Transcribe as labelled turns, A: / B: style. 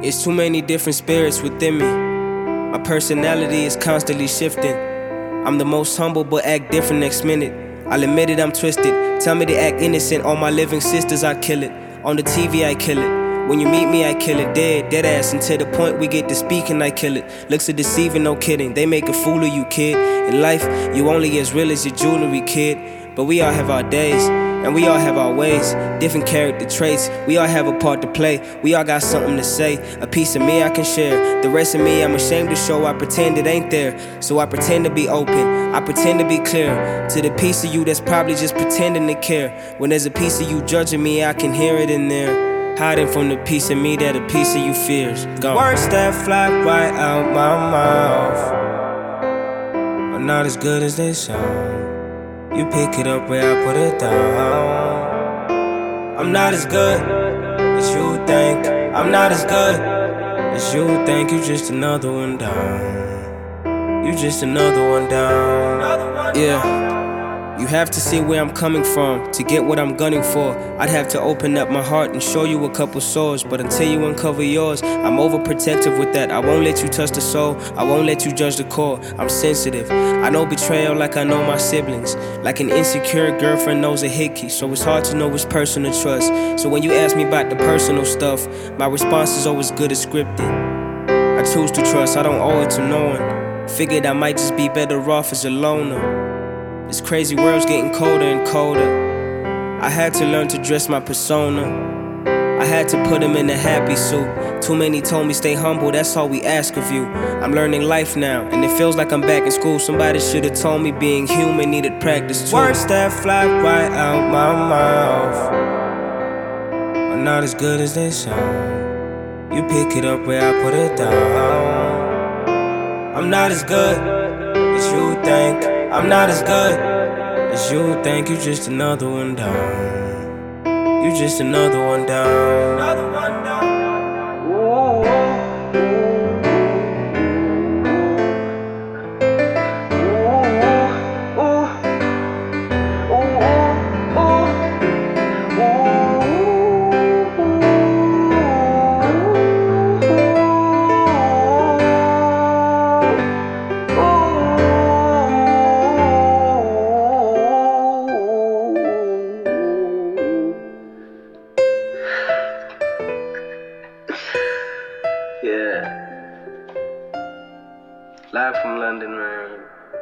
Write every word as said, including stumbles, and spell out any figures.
A: It's too many different spirits within me. My personality is constantly shifting. I'm the most humble but act different next minute. I'll admit it, I'm twisted. Tell me to act innocent. All my living sisters, I kill it. On the T V, I kill it. When you meet me, I kill it. Dead, dead ass. Until the point we get to speaking, I kill it. Looks are deceiving, no kidding. They make a fool of you, kid. In life, you only as real as your jewelry, kid. But we all have our days, and we all have our ways. Different character traits, we all have a part to play. We all got something to say. A piece of me I can share. The rest of me I'm ashamed to show. I pretend it ain't there, so I pretend to be open. I pretend to be clear to the piece of you that's probably just pretending to care. When there's a piece of you judging me, I can hear it in there. Hiding from the piece of me that a piece of you fears. Go. Words that fly right out my mouth are not as good as they sound. You pick it up where I put it down. I'm not as good as you think. I'm not as good as you think. You just another one down. You just another one down. Yeah. You have to see where I'm coming from to get what I'm gunning for. I'd have to open up my heart and show you a couple sores, but until you uncover yours, I'm overprotective with that. I won't let you touch the soul, I won't let you judge the core. I'm sensitive, I know betrayal like I know my siblings. Like an insecure girlfriend knows a hickey, so it's hard to know which person to trust. So when you ask me about the personal stuff, my response is always good as scripted. I choose to trust, I don't owe it to no one. Figured I might just be better off as a loner. This crazy world's getting colder and colder. I had to learn to dress my persona. I had to put him in a happy suit. Too many told me stay humble, that's all we ask of you. I'm learning life now, and it feels like I'm back in school. Somebody should've told me being human needed practice too. Words that fly right out my mouth are not as good as they sound. You pick it up where I put it down. I'm not as good as you think. I'm not as good as you think. You just another one down. You just another one down. Another one down. Yeah. Live from London, man.